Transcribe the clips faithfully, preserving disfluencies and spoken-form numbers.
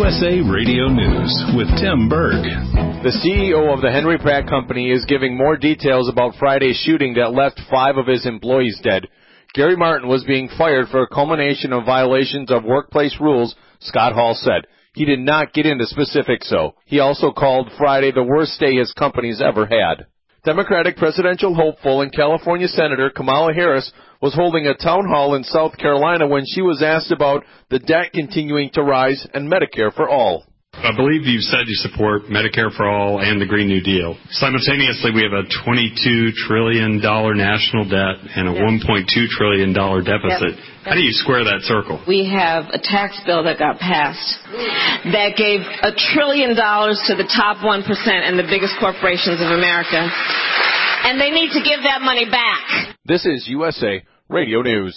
U S A Radio News with Tim Berg. The C E O of the Henry Pratt Company is giving more details about Friday's shooting that left five of his employees dead. Gary Martin was being fired for a culmination of violations of workplace rules, Scott Hall said. He did not get into specifics, though. He also called Friday the worst day his company's ever had. Democratic presidential hopeful and California Senator Kamala Harris was holding a town hall in South Carolina when she was asked about the debt continuing to rise and Medicare for all. I believe you've said you support Medicare for all and the Green New Deal. Simultaneously, we have a twenty-two trillion dollars national debt and a yes. one point two trillion dollars deficit. Yep. How do you square that circle? We have a tax bill that got passed that gave a trillion dollars to the top one percent and the biggest corporations of America. And they need to give that money back. This is U S A Radio News.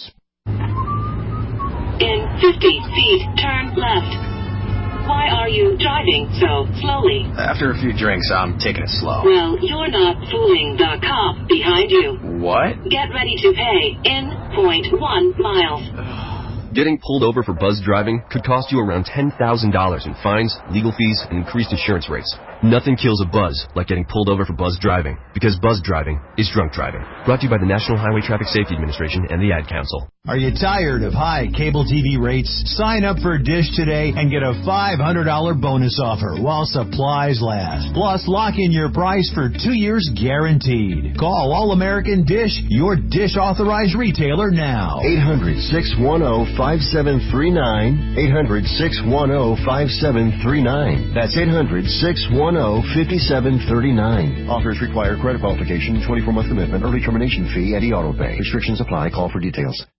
In fifty feet, turn left. Why are you driving so slowly? After a few drinks, I'm taking it slow. Well, you're not fooling the cop behind you. What? Get ready to pay in point one miles. Getting pulled over for buzz driving could cost you around ten thousand dollars in fines, legal fees, and increased insurance rates. Nothing kills a buzz like getting pulled over for buzz driving, because buzz driving is drunk driving. Brought to you by the National Highway Traffic Safety Administration and the Ad Council. Are you tired of high cable T V rates? Sign up for Dish today and get a five hundred dollars bonus offer while supplies last. Plus, lock in your price for two years guaranteed. Call All-American Dish, your Dish authorized retailer now. eight hundred, six one zero, five seven three nine. eight hundred, six one zero, five seven three nine. That's eight hundred, six one zero, five seven three nine. Offers require credit qualification, twenty-four month commitment, early termination fee, and e-auto pay. Restrictions apply. Call for details.